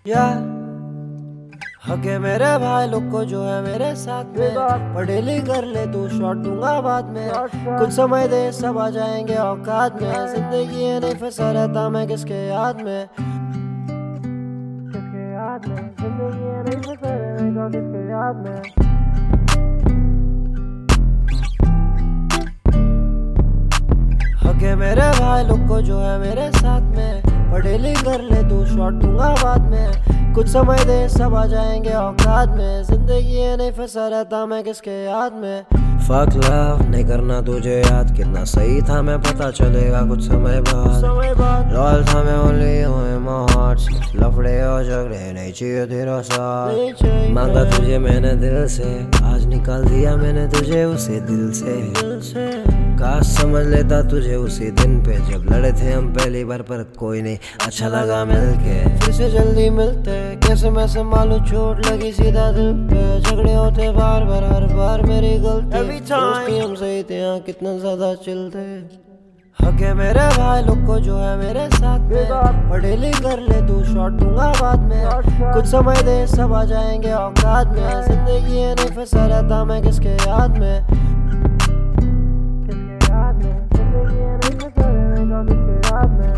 यार हके मेरे भाई लोग को जो है मेरे साथ में पढ़े लिख कर ले तू शॉट दूंगा बाद में। कुछ समय दे सब आ जाएंगे औकात में। जिंदगी है नहीं फंसा रहता मैं किसके याद में, किसके याद में। जिंदगी है नहीं फंसा रहेगा किसके याद में। हके मेरे भाई लोग को जो है मेरे साथ में पढ़े लिख कर ले तू शॉट दूंगा बाद में। कुछ समय दे सब आ जाएंगे औकात में। जिंदगी है नहीं फंसा रहता मैं किसके याद में। फक लव नहीं करना तुझे याद कितना सही था मैं पता चलेगा कुछ समय बाद। लॉयल था मैं ओनली हुए मार्च लफड़े और झगड़े नहीं चाहिए तेरा साथ। मांगा तुझे मैंने दिल से आज निकाल दिया मैंने तुझे उसे दिल से। काश समझ लेता तुझे उसी दिन पे जब लड़े थे हम पहली बार पर कोई नहीं अच्छा लगा मिलके। फिर से जल्दी मिलते कैसे मैं संभालू चोट लगी सीधा दिल पे। झगड़े होते बार बार हर बार मेरी गलती। दोस्ती हम सही थे यहाँ कितना ज्यादा चिलते। हके मेरे भाई लोग को जो है मेरे साथ में पढ़े लिख कर ले तू शॉट दूंगा बाद में। कुछ समय दे सब आ जाएंगे औकात में। जिंदगी है नहीं फंसा रहता मैं किसके याद में, किसके याद में। जिंदगी है नहीं फंसा रहेगा किसके याद में,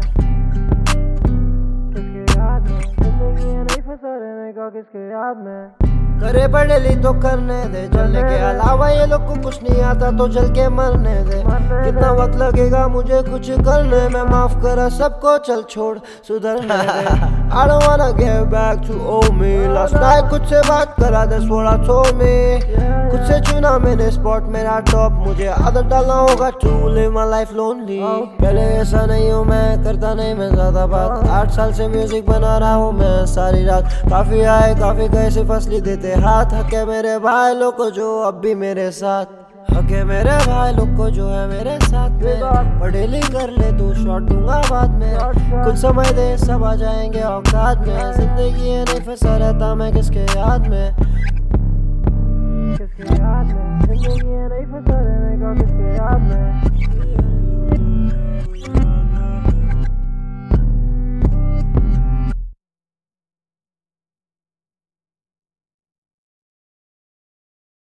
किसके याद में। जिंदगी है नहीं फंसा रहेगा किसके याद में। करे पढ़े ली तो करने दे चलने के अलावा ये लोग को कुछ नहीं आता तो चल के मरने दे। कितना वक्त लगेगा मुझे कुछ करने में माफ करा सबको चल छोड़ सुधरने दे। I don't wanna get back to old me. Last night कुछ से बात करा that's what I told me. कुछ से चुना मैंने स्पॉट मेरा टॉप। मुझे आदत डालना होगा to live my life lonely. पहले ऐसा नहीं हूँ मैं करता नहीं मैं ज्यादा बात। 8 साल से म्यूजिक बना रहा हूँ मैं सारी रात। काफी आए काफी गए सिर्फ असली देते हाथ। हके मेरे भाई लोग को जो अब भी मेरे साथ। हके मेरे भाई लोग को जो है मेरे साथ में पढ़े लिख कर ले तू शॉट दूंगा बाद में। कुछ समय दे सब आ जाएंगे औकात में। जिंदगी है नहीं फंसा रहता मैं किसके याद में, किसके याद में। जिंदगी है नहीं फंसा रहेगा किसके याद में।